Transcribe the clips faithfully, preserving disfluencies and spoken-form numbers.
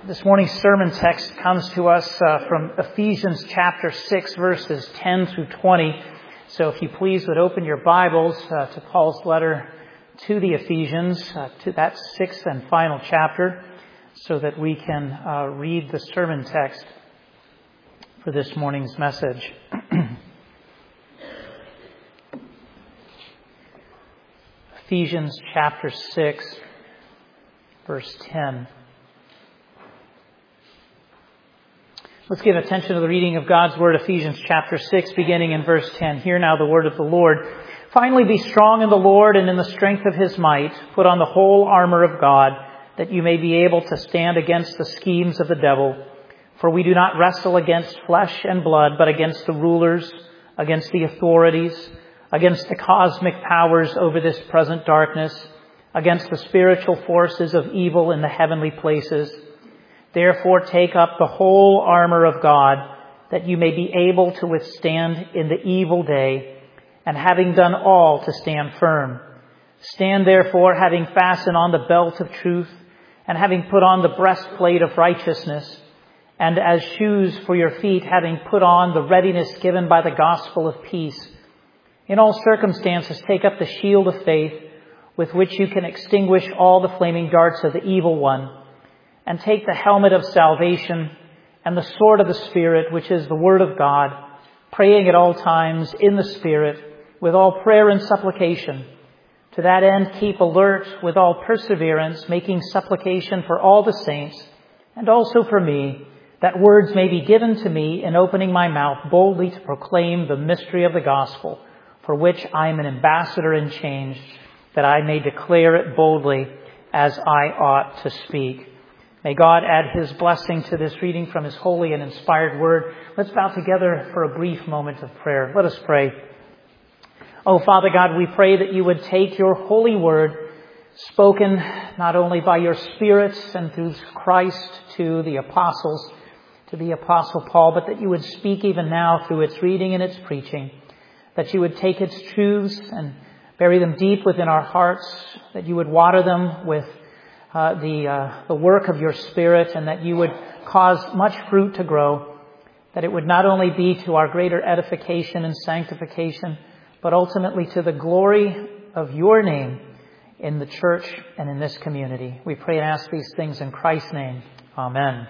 This morning's sermon text comes to us uh, from Ephesians chapter six, verses ten through twenty. So if you please would open your Bibles uh, to Paul's letter to the Ephesians, uh, to that sixth and final chapter, so that we can uh, read the sermon text for this morning's message. Ephesians chapter six, verse ten. Let's give attention to the reading of God's Word, Ephesians chapter six, beginning in verse ten. Hear now the word of the Lord. Finally, be strong in the Lord and in the strength of His might. Put on the whole armor of God, that you may be able to stand against the schemes of the devil. For we do not wrestle against flesh and blood, but against the rulers, against the authorities, against the cosmic powers over this present darkness, against the spiritual forces of evil in the heavenly places. Therefore, take up the whole armor of God, that you may be able to withstand in the evil day, and having done all, to stand firm. Stand therefore, having fastened on the belt of truth, and having put on the breastplate of righteousness, and as shoes for your feet, having put on the readiness given by the gospel of peace. In all circumstances, take up the shield of faith, with which you can extinguish all the flaming darts of the evil one. And take the helmet of salvation and the sword of the Spirit, which is the Word of God, praying at all times in the Spirit, with all prayer and supplication. To that end, keep alert with all perseverance, making supplication for all the saints, and also for me, that words may be given to me in opening my mouth boldly to proclaim the mystery of the gospel, for which I am an ambassador in chains, that I may declare it boldly as I ought to speak. May God add His blessing to this reading from His holy and inspired word. Let's bow together for a brief moment of prayer. Let us pray. Oh, Father God, we pray that you would take your holy word, spoken not only by your Spirit and through Christ to the apostles, to the Apostle Paul, but that you would speak even now through its reading and its preaching, that you would take its truths and bury them deep within our hearts, that you would water them with Uh, the uh, the work of your Spirit, and that you would cause much fruit to grow, that it would not only be to our greater edification and sanctification, but ultimately to the glory of your name in the church and in this community. We pray and ask these things in Christ's name. Amen.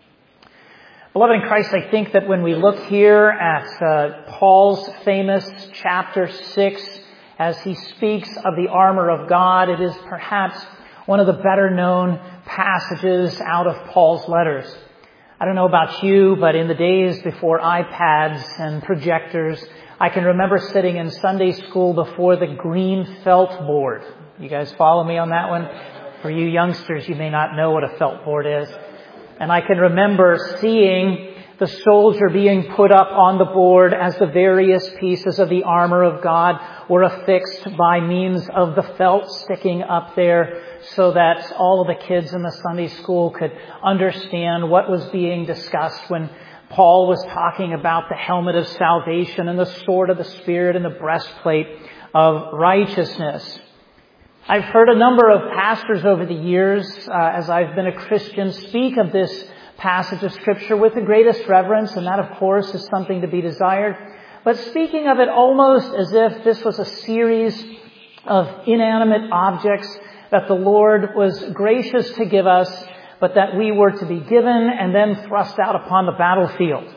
Beloved in Christ, I think that when we look here at uh, Paul's famous chapter six, as he speaks of the armor of God, it is perhaps one of the better known passages out of Paul's letters. I don't know about you, but in the days before iPads and projectors, I can remember sitting in Sunday school before the green felt board. You guys follow me on that one? For you youngsters, you may not know what a felt board is. And I can remember seeing the soldier being put up on the board as the various pieces of the armor of God were affixed by means of the felt sticking up there, so that all of the kids in the Sunday school could understand what was being discussed when Paul was talking about the helmet of salvation and the sword of the Spirit and the breastplate of righteousness. I've heard a number of pastors over the years, uh, as I've been a Christian, speak of this passage of Scripture with the greatest reverence, and that, of course, is something to be desired. But speaking of it almost as if this was a series of inanimate objects that the Lord was gracious to give us, but that we were to be given and then thrust out upon the battlefield.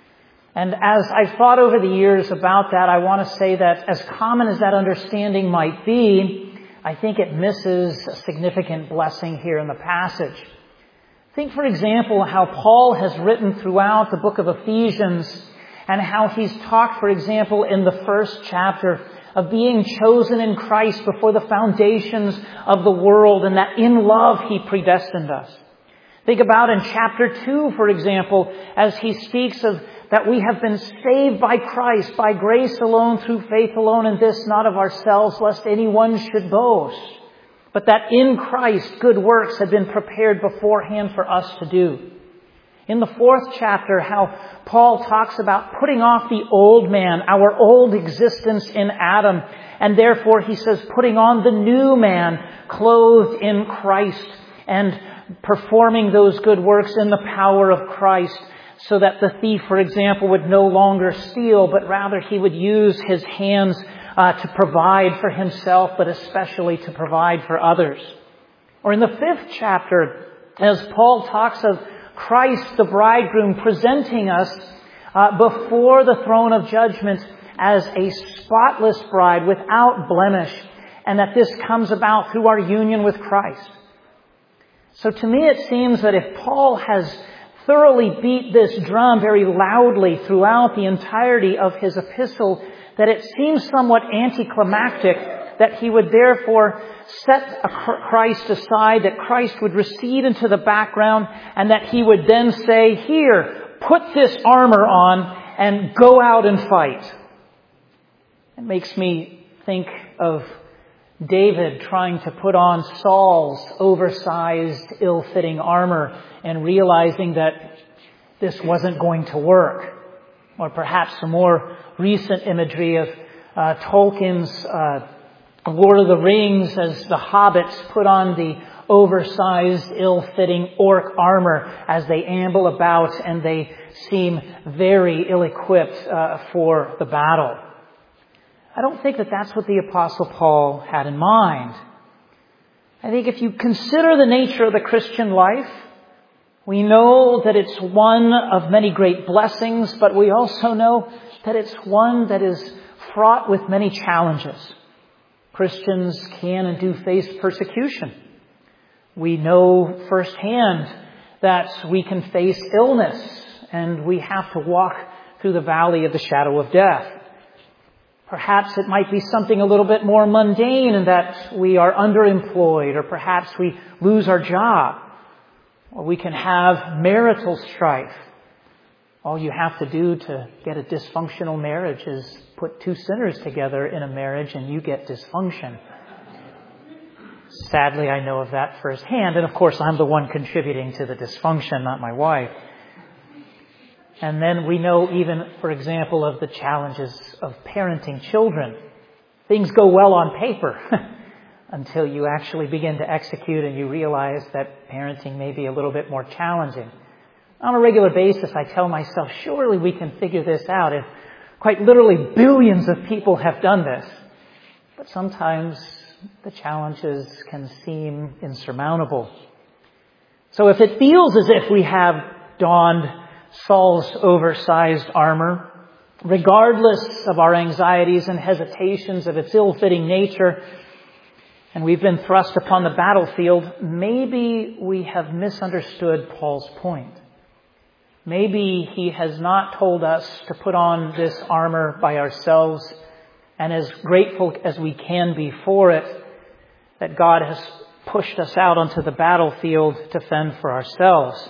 And as I've thought over the years about that, I want to say that as common as that understanding might be, I think it misses a significant blessing here in the passage. Think, for example, how Paul has written throughout the book of Ephesians, and how he's talked, for example, in the first chapter of being chosen in Christ before the foundations of the world, and that in love he predestined us. Think about in chapter two, for example, as he speaks of that we have been saved by Christ, by grace alone, through faith alone, and this not of ourselves, lest anyone should boast. But that in Christ good works had been prepared beforehand for us to do. In the fourth chapter, how Paul talks about putting off the old man, our old existence in Adam, and therefore he says putting on the new man, clothed in Christ, and performing those good works in the power of Christ, so that the thief, for example, would no longer steal, but rather he would use his hands uh, to provide for himself, but especially to provide for others. Or in the fifth chapter, as Paul talks of Christ, the bridegroom, presenting us uh, before the throne of judgment as a spotless bride without blemish, and that this comes about through our union with Christ. So to me it seems that if Paul has thoroughly beat this drum very loudly throughout the entirety of his epistle, that it seems somewhat anticlimactic that he would therefore set Christ aside, that Christ would recede into the background, and that he would then say, "Here, put this armor on and go out and fight." It makes me think of David trying to put on Saul's oversized, ill-fitting armor and realizing that this wasn't going to work. Or perhaps some more recent imagery of uh, Tolkien's uh, Lord of the Rings as the hobbits put on the oversized, ill-fitting orc armor as they amble about and they seem very ill-equipped uh, for the battle. I don't think that that's what the Apostle Paul had in mind. I think if you consider the nature of the Christian life, we know that it's one of many great blessings, but we also know that it's one that is fraught with many challenges. Christians can and do face persecution. We know firsthand that we can face illness and we have to walk through the valley of the shadow of death. Perhaps it might be something a little bit more mundane in that we are underemployed, or perhaps we lose our job, or we can have marital strife. All you have to do to get a dysfunctional marriage is put two sinners together in a marriage and you get dysfunction. Sadly, I know of that firsthand, and of course I'm the one contributing to the dysfunction, not my wife. And then we know even, for example, of the challenges of parenting children. Things go well on paper until you actually begin to execute and you realize that parenting may be a little bit more challenging. On a regular basis, I tell myself, surely we can figure this out. If quite literally billions of people have done this. But sometimes the challenges can seem insurmountable. So if it feels as if we have donned Saul's oversized armor, regardless of our anxieties and hesitations of its ill-fitting nature, and we've been thrust upon the battlefield, maybe we have misunderstood Paul's point. Maybe he has not told us to put on this armor by ourselves, and as grateful as we can be for it, that God has pushed us out onto the battlefield to fend for ourselves.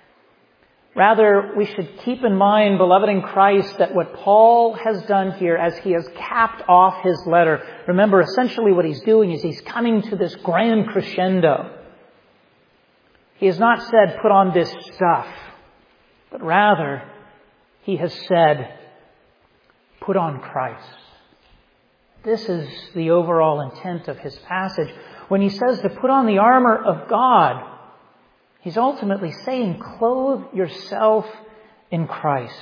Rather, we should keep in mind, beloved in Christ, that what Paul has done here as he has capped off his letter, remember, essentially what he's doing is he's coming to this grand crescendo. He has not said, put on this stuff, but rather, he has said, put on Christ. This is the overall intent of his passage. When he says to put on the armor of God, he's ultimately saying, clothe yourself in Christ.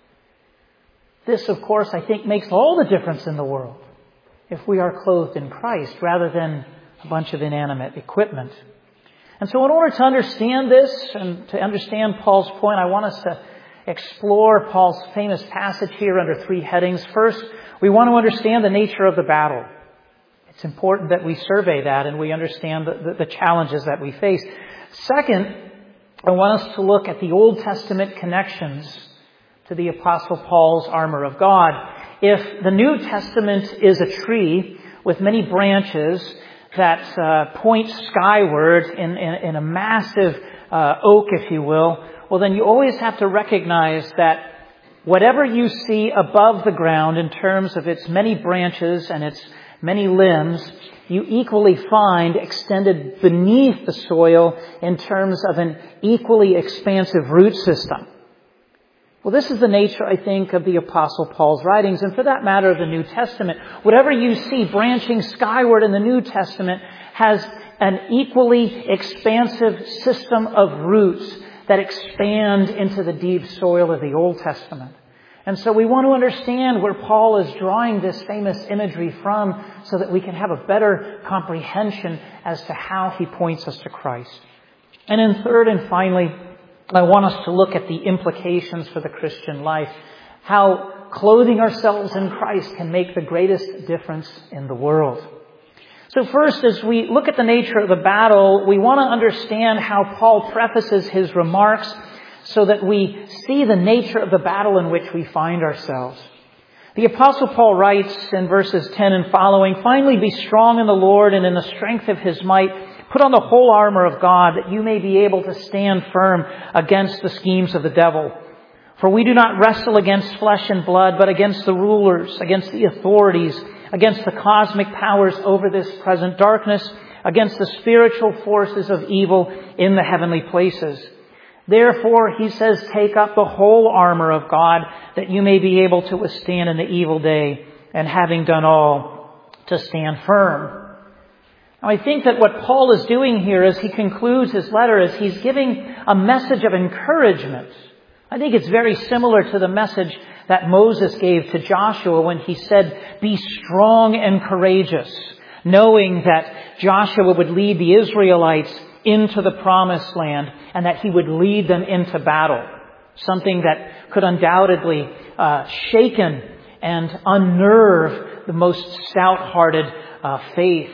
This, of course, I think makes all the difference in the world if we are clothed in Christ rather than a bunch of inanimate equipment. And so in order to understand this and to understand Paul's point, I want us to explore Paul's famous passage here under three headings. First, we want to understand the nature of the battle. It's important that we survey that and we understand the, the, the challenges that we face. Second, I want us to look at the Old Testament connections to the Apostle Paul's armor of God. If the New Testament is a tree with many branches that uh, point skyward in, in, in a massive uh, oak, if you will, well, then you always have to recognize that whatever you see above the ground in terms of its many branches and its many limbs, you equally find extended beneath the soil in terms of an equally expansive root system. Well, this is the nature, I think, of the Apostle Paul's writings, and for that matter, of the New Testament. Whatever you see branching skyward in the New Testament has an equally expansive system of roots that expand into the deep soil of the Old Testament. And so we want to understand where Paul is drawing this famous imagery from so that we can have a better comprehension as to how he points us to Christ. And then third and finally, I want us to look at the implications for the Christian life, how clothing ourselves in Christ can make the greatest difference in the world. So first, as we look at the nature of the battle, we want to understand how Paul prefaces his remarks so that we see the nature of the battle in which we find ourselves. The Apostle Paul writes in verses ten and following, "Finally be strong in the Lord and in the strength of His might. Put on the whole armor of God that you may be able to stand firm against the schemes of the devil. For we do not wrestle against flesh and blood, but against the rulers, against the authorities, against the cosmic powers over this present darkness, against the spiritual forces of evil in the heavenly places. Therefore, he says, take up the whole armor of God that you may be able to withstand in the evil day, and having done all, to stand firm." Now, I think that what Paul is doing here as he concludes his letter is he's giving a message of encouragement. I think it's very similar to the message that Moses gave to Joshua when he said, "Be strong and courageous," knowing that Joshua would lead the Israelites into the promised land and that he would lead them into battle. Something that could undoubtedly uh, shaken and unnerve the most stout-hearted uh, faith.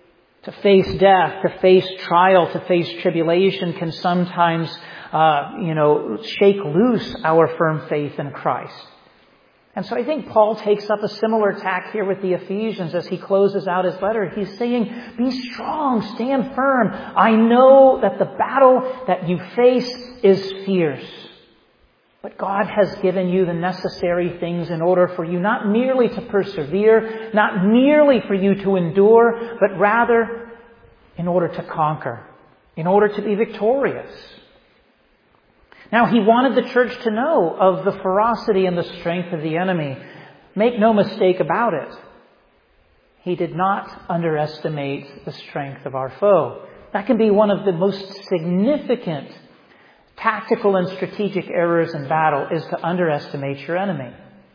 To face death, to face trial, to face tribulation can sometimes, uh, you know, shake loose our firm faith in Christ. And so I think Paul takes up a similar tack here with the Ephesians as he closes out his letter. He's saying, be strong, stand firm. I know that the battle that you face is fierce. But God has given you the necessary things in order for you not merely to persevere, not merely for you to endure, but rather in order to conquer, in order to be victorious. Now, he wanted the church to know of the ferocity and the strength of the enemy. Make no mistake about it. He did not underestimate the strength of our foe. That can be one of the most significant tactical and strategic errors in battle, is to underestimate your enemy.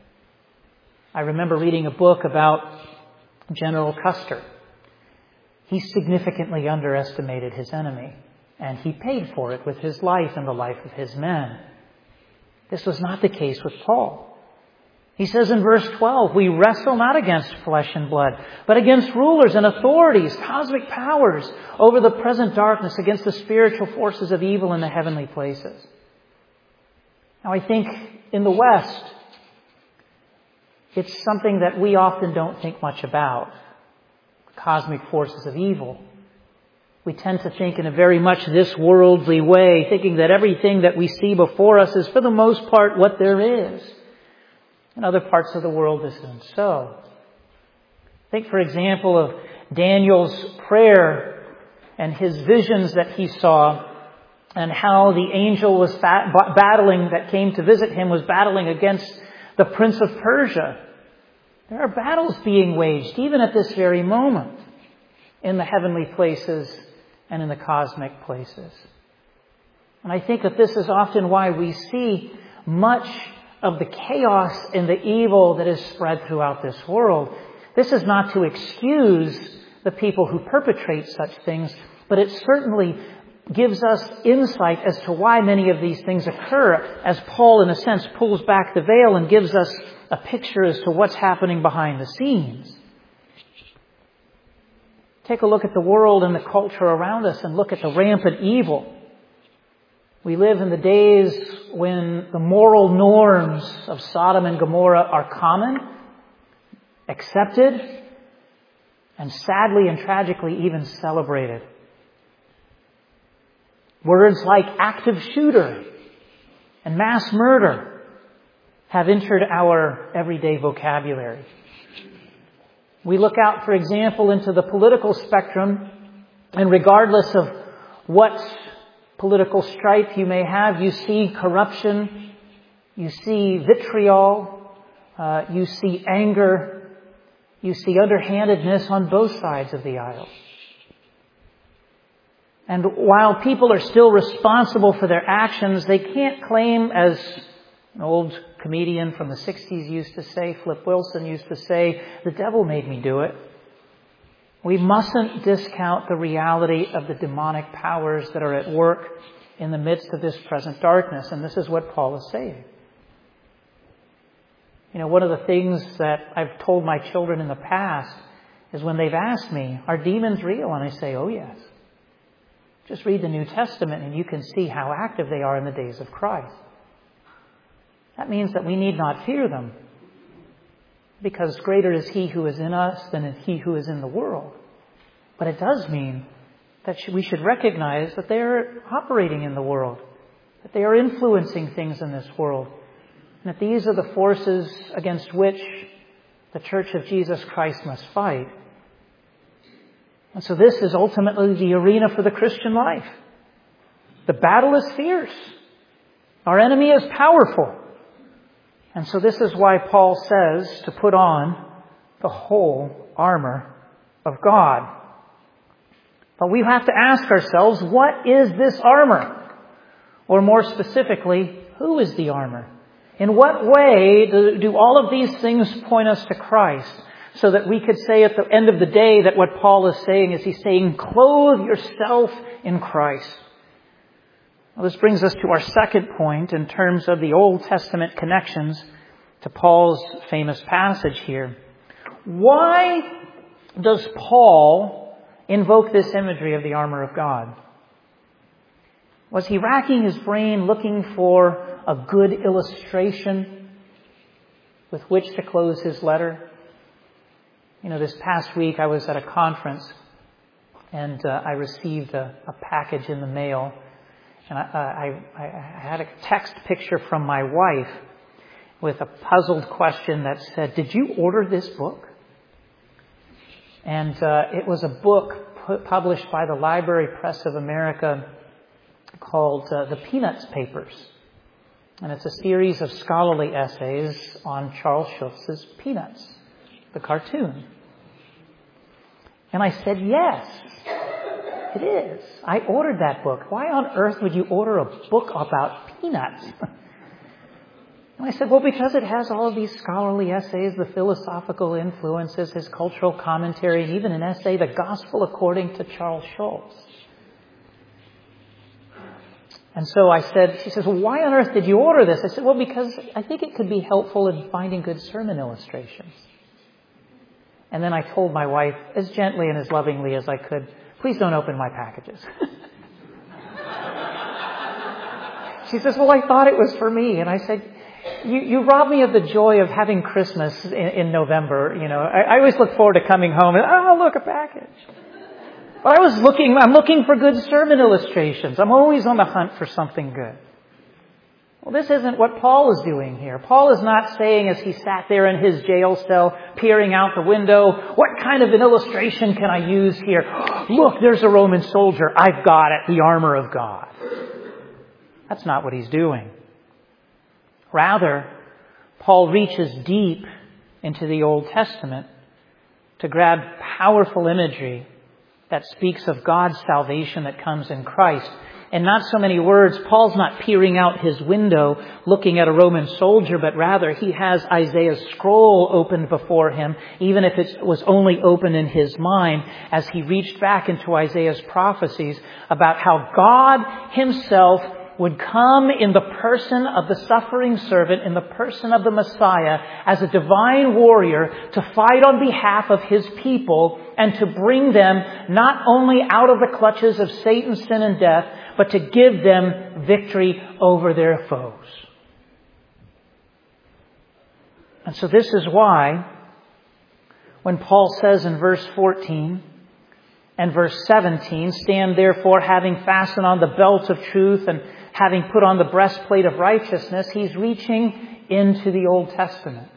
I remember reading a book about General Custer. He significantly underestimated his enemy, and he paid for it with his life and the life of his men. This was not the case with Paul. He says in verse twelve, we wrestle not against flesh and blood, but against rulers and authorities, cosmic powers over the present darkness, against the spiritual forces of evil in the heavenly places. Now, I think in the West, it's something that we often don't think much about. Cosmic forces of evil. We tend to think in a very much this worldly way, thinking that everything that we see before us is for the most part what there is. In other parts of the world, this isn't so. Think, for example, of Daniel's prayer and his visions that he saw, and how the angel was battling, that came to visit him, was battling against the prince of Persia. There are battles being waged, even at this very moment, in the heavenly places and in the cosmic places. And I think that this is often why we see much of the chaos and the evil that is spread throughout this world. This is not to excuse the people who perpetrate such things, but it certainly gives us insight as to why many of these things occur, as Paul, in a sense, pulls back the veil and gives us a picture as to what's happening behind the scenes. Take a look at the world and the culture around us and look at the rampant evil. We live in the days when the moral norms of Sodom and Gomorrah are common, accepted, and sadly and tragically even celebrated. Words like active shooter and mass murder have entered our everyday vocabulary. We look out, for example, into the political spectrum, and regardless of what political stripe you may have, you see corruption, you see vitriol, uh, you see anger, you see underhandedness on both sides of the aisle. And while people are still responsible for their actions, they can't claim, as an old comedian from the sixties used to say, Flip Wilson used to say, the devil made me do it. We mustn't discount the reality of the demonic powers that are at work in the midst of this present darkness. And this is what Paul is saying. You know, one of the things that I've told my children in the past is when they've asked me, are demons real? And I say, oh yes. Just read the New Testament and you can see how active they are in the days of Christ. That means that we need not fear them, because greater is He who is in us than He who is in the world. But it does mean that we should recognize that they are operating in the world, that they are influencing things in this world, and that these are the forces against which the Church of Jesus Christ must fight. And so this is ultimately the arena for the Christian life. The battle is fierce. Our enemy is powerful. And so this is why Paul says to put on the whole armor of God. But we have to ask ourselves, what is this armor? Or more specifically, who is the armor? In what way do, do all of these things point us to Christ? So that we could say at the end of the day that what Paul is saying is he's saying, clothe yourself in Christ. Well, this brings us to our second point in terms of the Old Testament connections to Paul's famous passage here. Why does Paul invoke this imagery of the armor of God? Was he racking his brain looking for a good illustration with which to close his letter? You know, this past week I was at a conference and uh, I received a, a package in the mail. And I, I, I had a text picture from my wife with a puzzled question that said, did you order this book? And uh, it was a book pu- published by the Library Press of America called uh, The Peanuts Papers. And it's a series of scholarly essays on Charles Schulz's Peanuts, the cartoon. And I said, yes, it is. I ordered that book. Why on earth would you order a book about peanuts? And I said, well, because it has all of these scholarly essays, the philosophical influences, his cultural commentary, and even an essay, The Gospel According to Charles Schulz. And so I said, she says, well, why on earth did you order this? I said, well, because I think it could be helpful in finding good sermon illustrations. And then I told my wife, as gently and as lovingly as I could, please don't open my packages. She says, well, I thought it was for me. And I said, you, you robbed me of the joy of having Christmas in, in November. You know, I, I always look forward to coming home and, oh, look, a package. But I was looking, I'm looking for good sermon illustrations. I'm always on the hunt for something good. Well, this isn't what Paul is doing here. Paul is not saying as he sat there in his jail cell, peering out the window, what kind of an illustration can I use here? Look, there's a Roman soldier. I've got it. The armor of God. That's not what he's doing. Rather, Paul reaches deep into the Old Testament to grab powerful imagery that speaks of God's salvation that comes in Christ. In not so many words, Paul's not peering out his window looking at a Roman soldier, but rather he has Isaiah's scroll opened before him, even if it was only open in his mind, as he reached back into Isaiah's prophecies about how God himself would come in the person of the suffering servant, in the person of the Messiah, as a divine warrior to fight on behalf of his people and to bring them not only out of the clutches of Satan, sin, and death, but to give them victory over their foes. And so this is why when Paul says in verse fourteen and verse seventeen, stand therefore having fastened on the belt of truth and having put on the breastplate of righteousness, he's reaching into the Old Testament.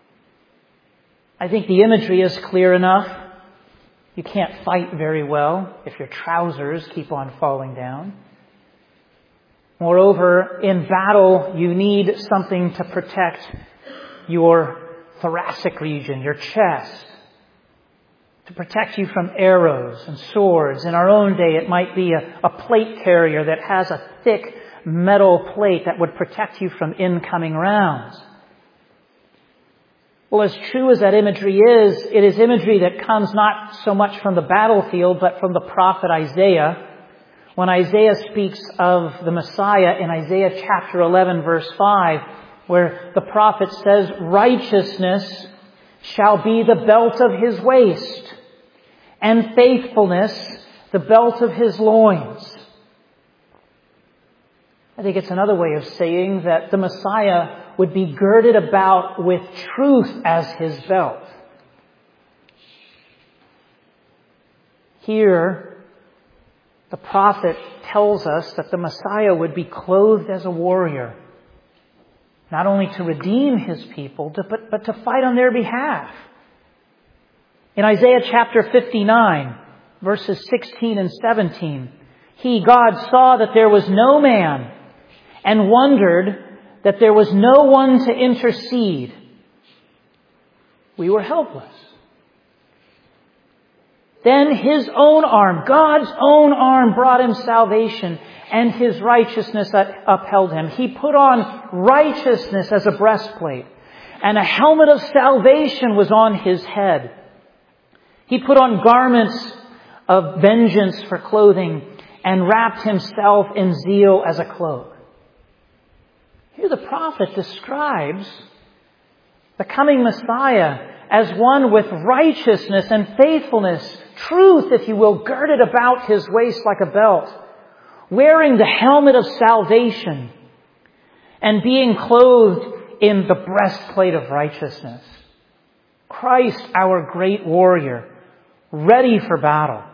I think the imagery is clear enough. You can't fight very well if your trousers keep on falling down. Moreover, in battle, you need something to protect your thoracic region, your chest. to protect you from arrows and swords. In our own day, it might be a, a plate carrier that has a thick metal plate that would protect you from incoming rounds. Well, as true as that imagery is, it is imagery that comes not so much from the battlefield, but from the prophet Isaiah. When Isaiah speaks of the Messiah in Isaiah chapter eleven, verse five, where the prophet says, righteousness shall be the belt of his waist, and faithfulness the belt of his loins. I think it's another way of saying that the Messiah would be girded about with truth as his belt. Here, the prophet tells us that the Messiah would be clothed as a warrior, not only to redeem his people, but, but to fight on their behalf. In Isaiah chapter fifty-nine, verses sixteen and seventeen, he, God, saw that there was no man and wondered that there was no one to intercede. We were helpless. Then his own arm, God's own arm, brought him salvation, and his righteousness upheld him. He put on righteousness as a breastplate, and a helmet of salvation was on his head. He put on garments of vengeance for clothing, and wrapped himself in zeal as a cloak. Here the prophet describes the coming Messiah as one with righteousness and faithfulness, truth, if you will, girded about his waist like a belt, wearing the helmet of salvation and being clothed in the breastplate of righteousness. Christ, our great warrior, ready for battle.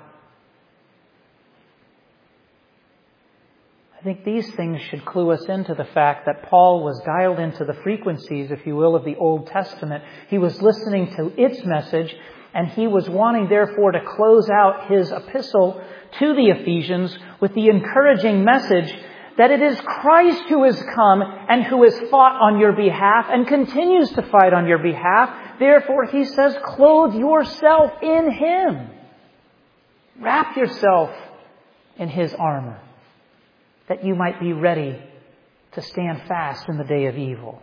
I think these things should clue us into the fact that Paul was dialed into the frequencies, if you will, of the Old Testament. He was listening to its message, and he was wanting, therefore, to close out his epistle to the Ephesians with the encouraging message that it is Christ who has come and who has fought on your behalf and continues to fight on your behalf. Therefore, he says, clothe yourself in him. Wrap yourself in his armor, that you might be ready to stand fast in the day of evil.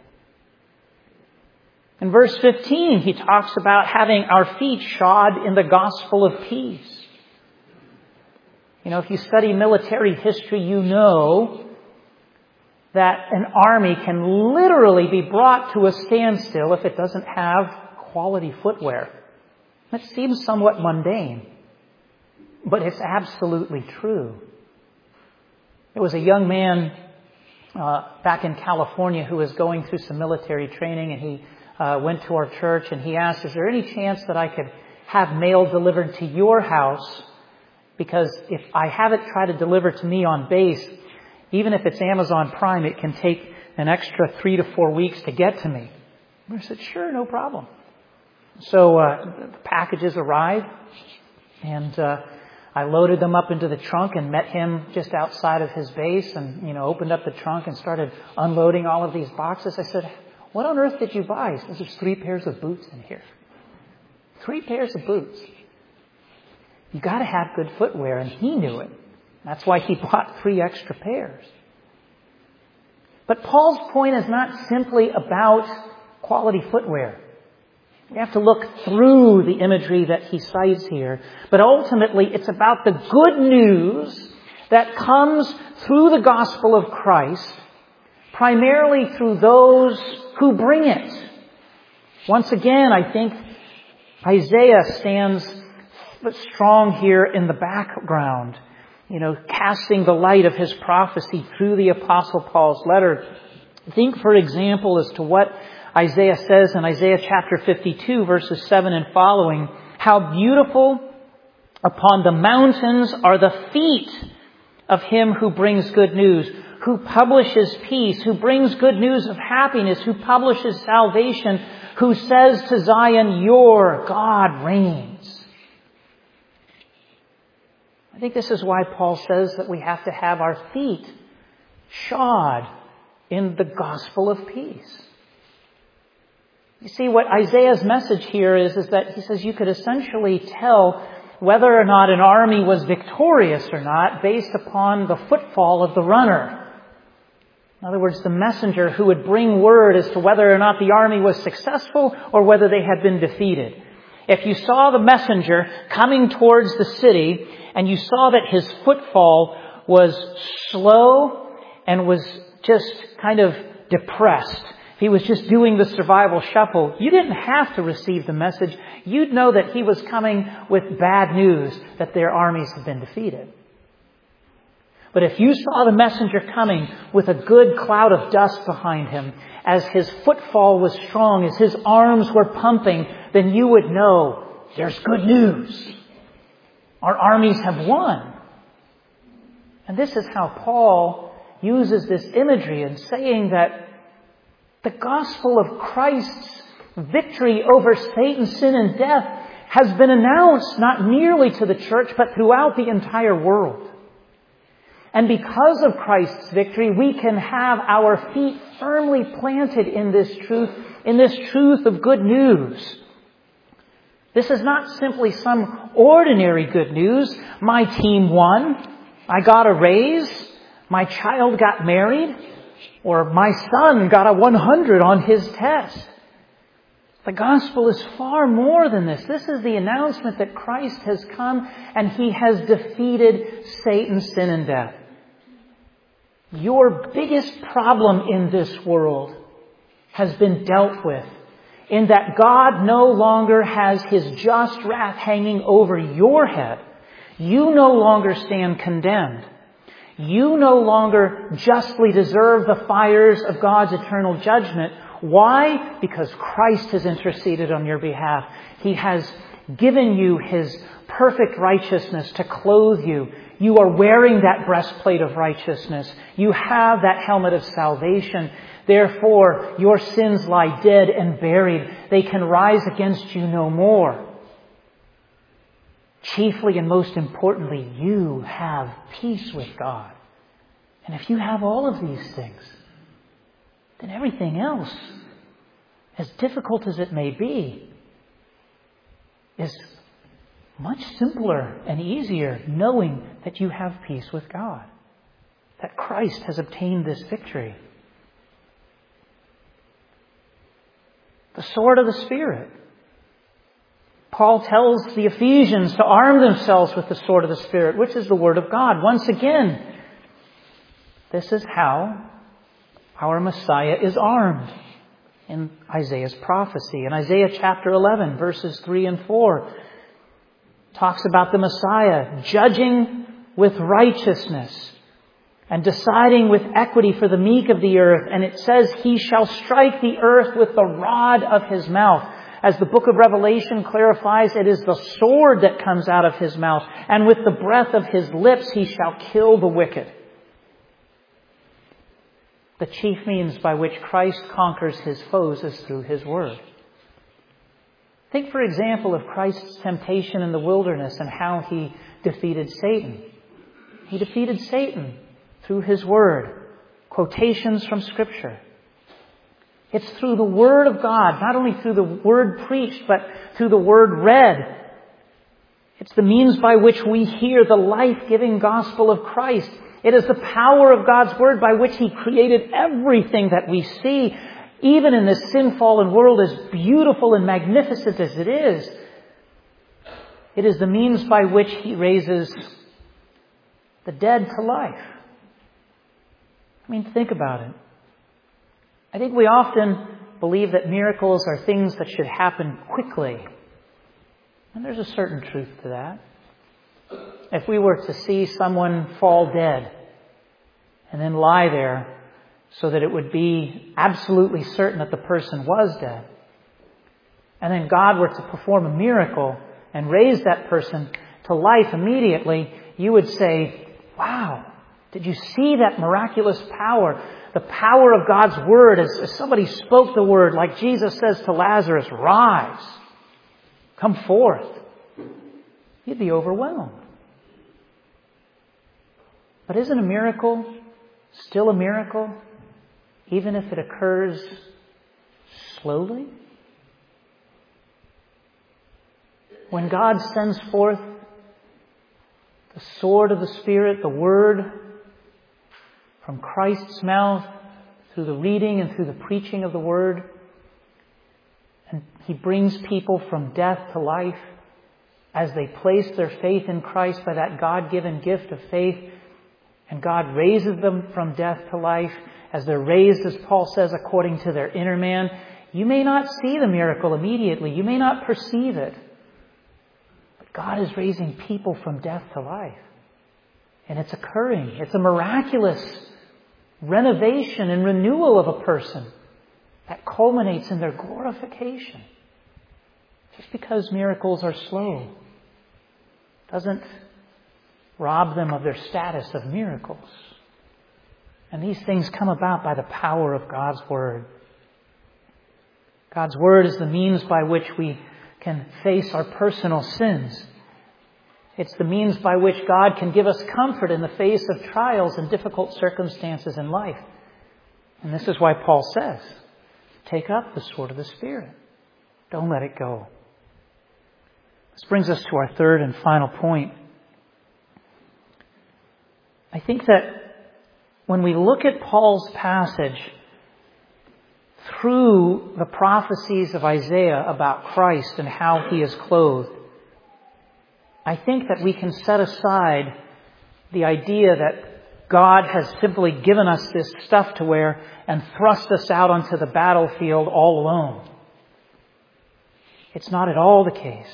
In verse fifteen, he talks about having our feet shod in the gospel of peace. You know, if you study military history, you know that an army can literally be brought to a standstill if it doesn't have quality footwear. That seems somewhat mundane, but it's absolutely true. There was a young man uh, back in California who was going through some military training, and he uh, went to our church and he asked, is there any chance that I could have mail delivered to your house? Because if I have it try to deliver to me on base, even if it's Amazon Prime, it can take an extra three to four weeks to get to me. And I said, sure, no problem. So uh, the packages arrived, and uh, I loaded them up into the trunk and met him just outside of his base, and, you know, opened up the trunk and started unloading all of these boxes. I said, what on earth did you buy? He said, there's three pairs of boots in here. Three pairs of boots. You got to have good footwear, and he knew it. That's why he bought three extra pairs. But Paul's point is not simply about quality footwear. We have to look through the imagery that he cites here. But ultimately, it's about the good news that comes through the gospel of Christ, primarily through those who bring it. Once again, I think Isaiah stands strong here in the background, you know, casting the light of his prophecy through the Apostle Paul's letter. Think, for example, as to what Isaiah says in Isaiah chapter fifty-two, verses seven and following, how beautiful upon the mountains are the feet of him who brings good news, who publishes peace, who brings good news of happiness, who publishes salvation, who says to Zion, your God reigns. I think this is why Paul says that we have to have our feet shod in the gospel of peace. You see, what Isaiah's message here is, is that he says you could essentially tell whether or not an army was victorious or not based upon the footfall of the runner. In other words, the messenger who would bring word as to whether or not the army was successful or whether they had been defeated. If you saw the messenger coming towards the city and you saw that his footfall was slow and was just kind of depressed, he was just doing the survival shuffle, you didn't have to receive the message. You'd know that he was coming with bad news, that their armies had been defeated. But if you saw the messenger coming with a good cloud of dust behind him, as his footfall was strong, as his arms were pumping, then you would know there's good news. Our armies have won. And this is how Paul uses this imagery in saying that the gospel of Christ's victory over Satan, sin, and death has been announced not merely to the church, but throughout the entire world. And because of Christ's victory, we can have our feet firmly planted in this truth, in this truth of good news. This is not simply some ordinary good news. My team won. I got a raise. My child got married. Or my son got a one hundred on his test. The gospel is far more than this. This is the announcement that Christ has come and He has defeated Satan, sin, and death. Your biggest problem in this world has been dealt with, in that God no longer has His just wrath hanging over your head. You no longer stand condemned. You no longer justly deserve the fires of God's eternal judgment. Why? Because Christ has interceded on your behalf. He has given you His perfect righteousness to clothe you. You are wearing that breastplate of righteousness. You have that helmet of salvation. Therefore, your sins lie dead and buried. They can rise against you no more. Chiefly and most importantly, you have peace with God. And if you have all of these things, then everything else, as difficult as it may be, is much simpler and easier, knowing that you have peace with God, that Christ has obtained this victory. The sword of the Spirit. Paul tells the Ephesians to arm themselves with the sword of the Spirit, which is the Word of God. Once again, this is how our Messiah is armed in Isaiah's prophecy. In Isaiah chapter eleven, verses three and four, talks about the Messiah judging with righteousness and deciding with equity for the meek of the earth. And it says, He shall strike the earth with the rod of His mouth. As the book of Revelation clarifies, it is the sword that comes out of His mouth. And with the breath of His lips, He shall kill the wicked. The chief means by which Christ conquers His foes is through His word. Think, for example, of Christ's temptation in the wilderness and how He defeated Satan. He defeated Satan through His word. Quotations from Scripture. It's through the Word of God, not only through the Word preached, but through the Word read. It's the means by which we hear the life-giving gospel of Christ. It is the power of God's Word by which He created everything that we see, even in this sin-fallen world, as beautiful and magnificent as it is. It is the means by which He raises the dead to life. I mean, think about it. I think we often believe that miracles are things that should happen quickly. And there's a certain truth to that. If we were to see someone fall dead and then lie there so that it would be absolutely certain that the person was dead, and then God were to perform a miracle and raise that person to life immediately, you would say, wow, did you see that miraculous power? The power of God's Word, as, as somebody spoke the Word, like Jesus says to Lazarus, rise, come forth. You'd be overwhelmed. But isn't a miracle still a miracle, even if it occurs slowly? when God sends forth the sword of the Spirit, the Word, from Christ's mouth, through the reading and through the preaching of the Word, and He brings people from death to life as they place their faith in Christ by that God-given gift of faith, and God raises them from death to life, as they're raised, as Paul says, according to their inner man. You may not see the miracle immediately. You may not perceive it. But God is raising people from death to life. And it's occurring. It's a miraculous renovation and renewal of a person that culminates in their glorification. Just because miracles are slow doesn't rob them of their status of miracles. And these things come about by the power of God's Word. God's Word is the means by which we can face our personal sins. It's the means by which God can give us comfort in the face of trials and difficult circumstances in life. And this is why Paul says, take up the sword of the Spirit. Don't let it go. This brings us to our third and final point. I think that when we look at Paul's passage through the prophecies of Isaiah about Christ and how He is clothed, I think that we can set aside the idea that God has simply given us this stuff to wear and thrust us out onto the battlefield all alone. It's not at all the case.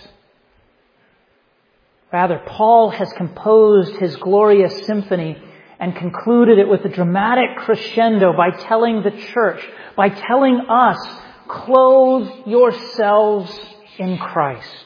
Rather, Paul has composed his glorious symphony and concluded it with a dramatic crescendo by telling the church, by telling us, clothe yourselves in Christ.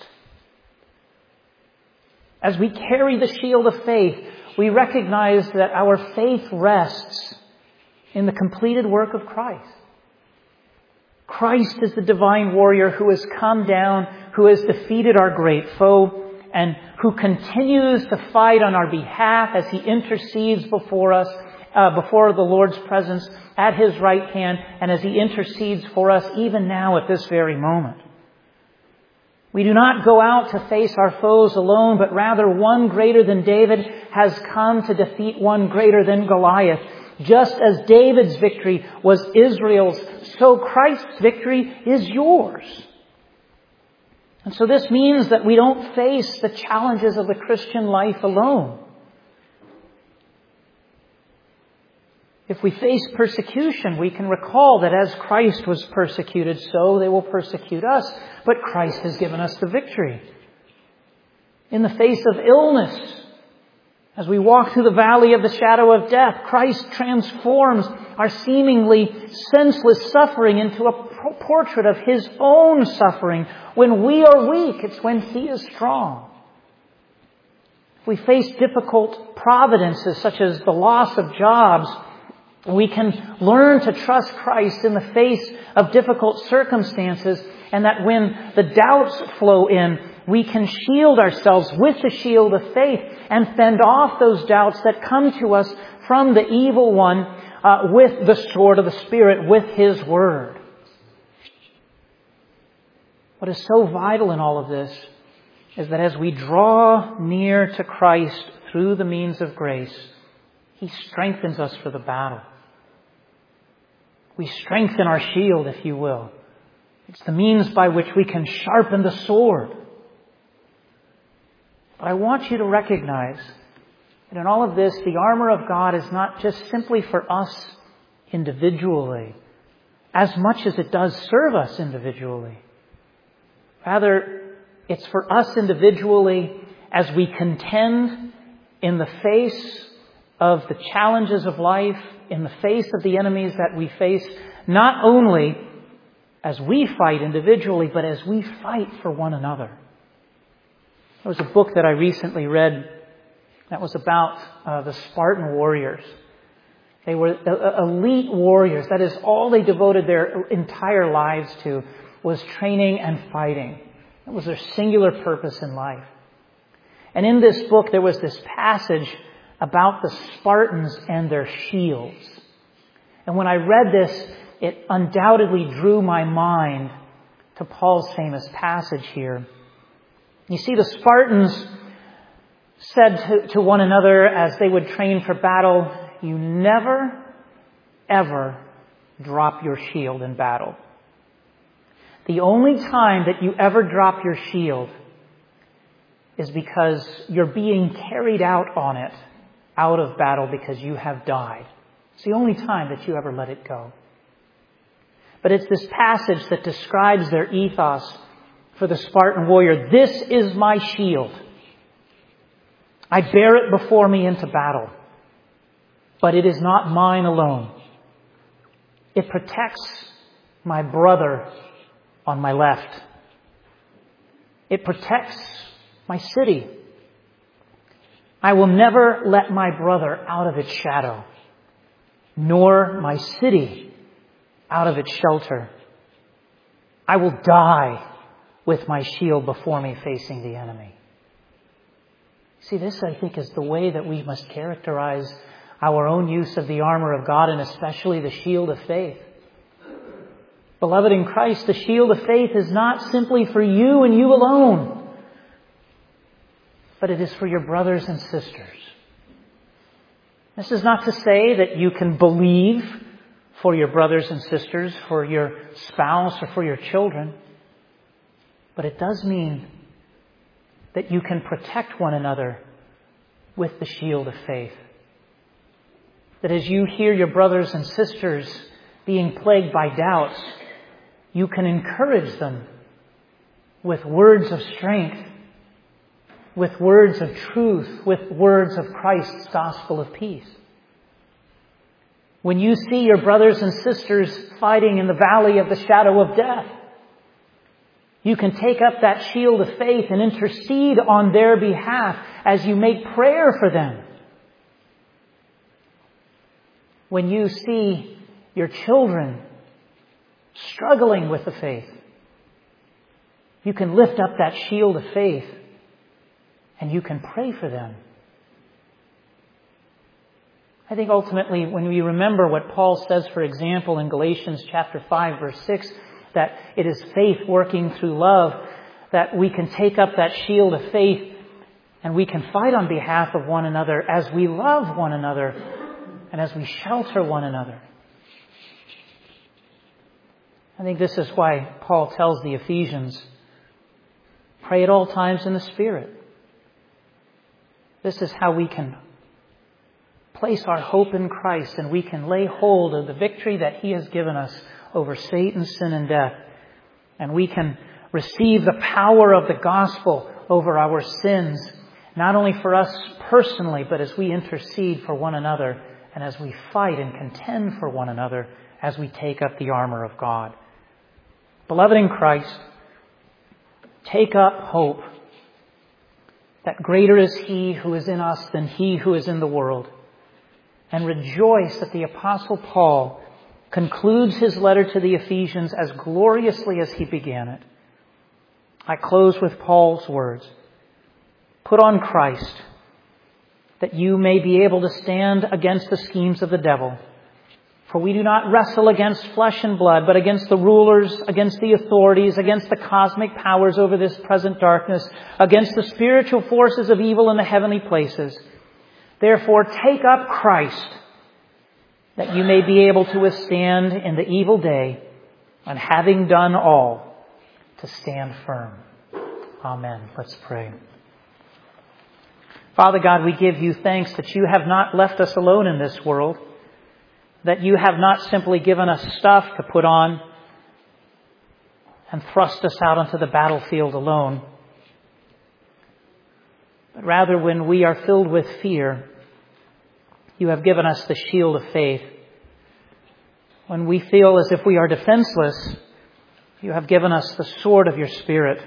As we carry the shield of faith, we recognize that our faith rests in the completed work of Christ. Christ is the divine warrior who has come down, who has defeated our great foe, and who continues to fight on our behalf as He intercedes before us, uh, before the Lord's presence at His right hand, and as He intercedes for us even now at this very moment. We do not go out to face our foes alone, but rather one greater than David has come to defeat one greater than Goliath. Just as David's victory was Israel's, so Christ's victory is yours. And so this means that we don't face the challenges of the Christian life alone. If we face persecution, we can recall that as Christ was persecuted, so they will persecute us. But Christ has given us the victory. In the face of illness, as we walk through the valley of the shadow of death, Christ transforms our seemingly senseless suffering into a portrait of His own suffering. When we are weak, it's when He is strong. If we face difficult providences such as the loss of jobs, we can learn to trust Christ in the face of difficult circumstances, and that when the doubts flow in, we can shield ourselves with the shield of faith and fend off those doubts that come to us from the evil one uh, with the sword of the Spirit, with His Word. What is so vital in all of this is that as we draw near to Christ through the means of grace, He strengthens us for the battle. We strengthen our shield, if you will. It's the means by which we can sharpen the sword. But I want you to recognize that in all of this, the armor of God is not just simply for us individually, as much as it does serve us individually. Rather, it's for us individually as we contend in the face of the challenges of life, in the face of the enemies that we face, not only as we fight individually, but as we fight for one another. There was a book that I recently read that was about uh, the Spartan warriors. They were uh, elite warriors. That is, all they devoted their entire lives to was training and fighting. That was their singular purpose in life. And in this book, there was this passage about the Spartans and their shields. And when I read this, it undoubtedly drew my mind to Paul's famous passage here. You see, the Spartans said to, to one another as they would train for battle, you never, ever drop your shield in battle. The only time that you ever drop your shield is because you're being carried out on it, out of battle because you have died. It's the only time that you ever let it go. But it's this passage that describes their ethos for the Spartan warrior. This is my shield. I bear it before me into battle. But it is not mine alone. It protects my brother on my left. It protects my city. I will never let my brother out of its shadow, nor my city out of its shelter. I will die with my shield before me facing the enemy. See, this, I think, is the way that we must characterize our own use of the armor of God, and especially the shield of faith. Beloved in Christ, the shield of faith is not simply for you and you alone, but it is for your brothers and sisters. This is not to say that you can believe for your brothers and sisters, for your spouse, or for your children, but it does mean that you can protect one another with the shield of faith. That as you hear your brothers and sisters being plagued by doubts, you can encourage them with words of strength, with words of truth, with words of Christ's gospel of peace. When you see your brothers and sisters fighting in the valley of the shadow of death, you can take up that shield of faith and intercede on their behalf as you make prayer for them. When you see your children struggling with the faith, you can lift up that shield of faith and you can pray for them. I think ultimately when we remember what Paul says, for example, in Galatians chapter five, verse six, that it is faith working through love, that we can take up that shield of faith and we can fight on behalf of one another as we love one another and as we shelter one another. I think this is why Paul tells the Ephesians, pray at all times in the Spirit. This is how we can place our hope in Christ and we can lay hold of the victory that He has given us over Satan, sin, and death. And we can receive the power of the gospel over our sins, not only for us personally, but as we intercede for one another and as we fight and contend for one another as we take up the armor of God. Beloved in Christ, take up hope that greater is He who is in us than he who is in the world. And rejoice that the Apostle Paul concludes his letter to the Ephesians as gloriously as he began it. I close with Paul's words. Put on Christ, that you may be able to stand against the schemes of the devil. For we do not wrestle against flesh and blood, but against the rulers, against the authorities, against the cosmic powers over this present darkness, against the spiritual forces of evil in the heavenly places. Therefore, take up Christ, that you may be able to withstand in the evil day, and having done all, to stand firm. Amen. Let's pray. Father God, we give you thanks that you have not left us alone in this world, that you have not simply given us stuff to put on and thrust us out onto the battlefield alone. But rather, when we are filled with fear, you have given us the shield of faith. When we feel as if we are defenseless, you have given us the sword of your Spirit.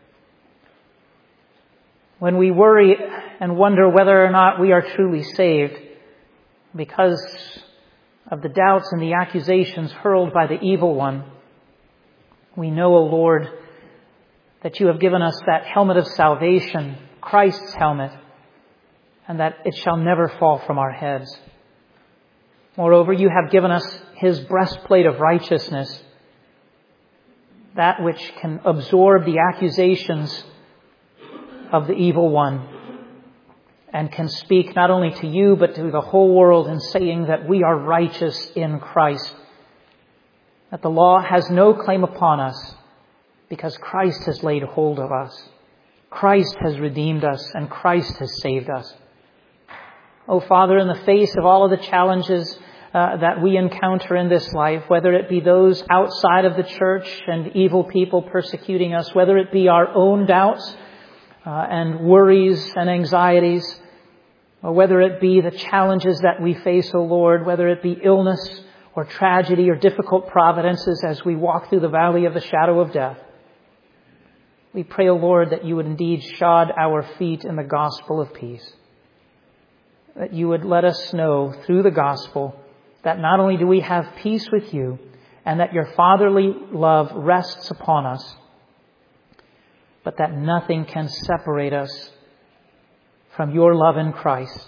When we worry and wonder whether or not we are truly saved because of the doubts and the accusations hurled by the evil one, we know, O Lord, that you have given us that helmet of salvation, Christ's helmet, and that it shall never fall from our heads. Moreover, you have given us his breastplate of righteousness, that which can absorb the accusations of the evil one, and can speak not only to you but to the whole world in saying that we are righteous in Christ, that the law has no claim upon us because Christ has laid hold of us. Christ has redeemed us and Christ has saved us. Oh, Father, in the face of all of the challenges uh, that we encounter in this life, whether it be those outside of the church and evil people persecuting us, whether it be our own doubts uh, and worries and anxieties, or whether it be the challenges that we face, O Lord, whether it be illness or tragedy or difficult providences as we walk through the valley of the shadow of death, we pray, O Lord, that you would indeed shod our feet in the gospel of peace. That you would let us know through the gospel that not only do we have peace with you and that your fatherly love rests upon us, but that nothing can separate us from your love in Christ.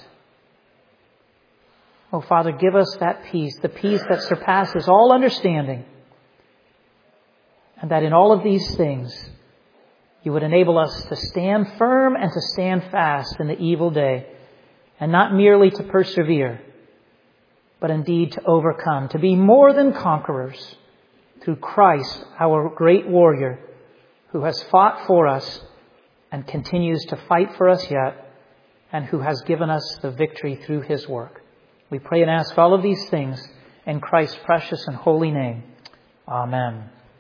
Oh, Father, give us that peace, the peace that surpasses all understanding, and that in all of these things you would enable us to stand firm and to stand fast in the evil day, and not merely to persevere, but indeed to overcome, to be more than conquerors through Christ, our great warrior, who has fought for us and continues to fight for us yet, and who has given us the victory through his work. We pray and ask all of these things in Christ's precious and holy name. Amen.